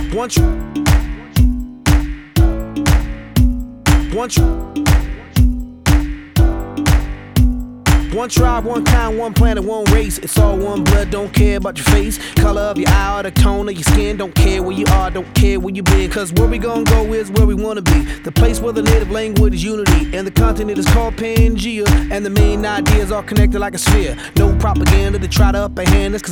One tribe, one kind, one planet, one race. It's all one blood, don't care about your face, color of your eye, or the tone of your skin. Don't care where you are, don't care where you been. Cause where we gon' go is where we wanna be. The place where the native language is unity, and the continent is called Pangea. And the main ideas are connected like a sphere. No propaganda to try to upper hand us,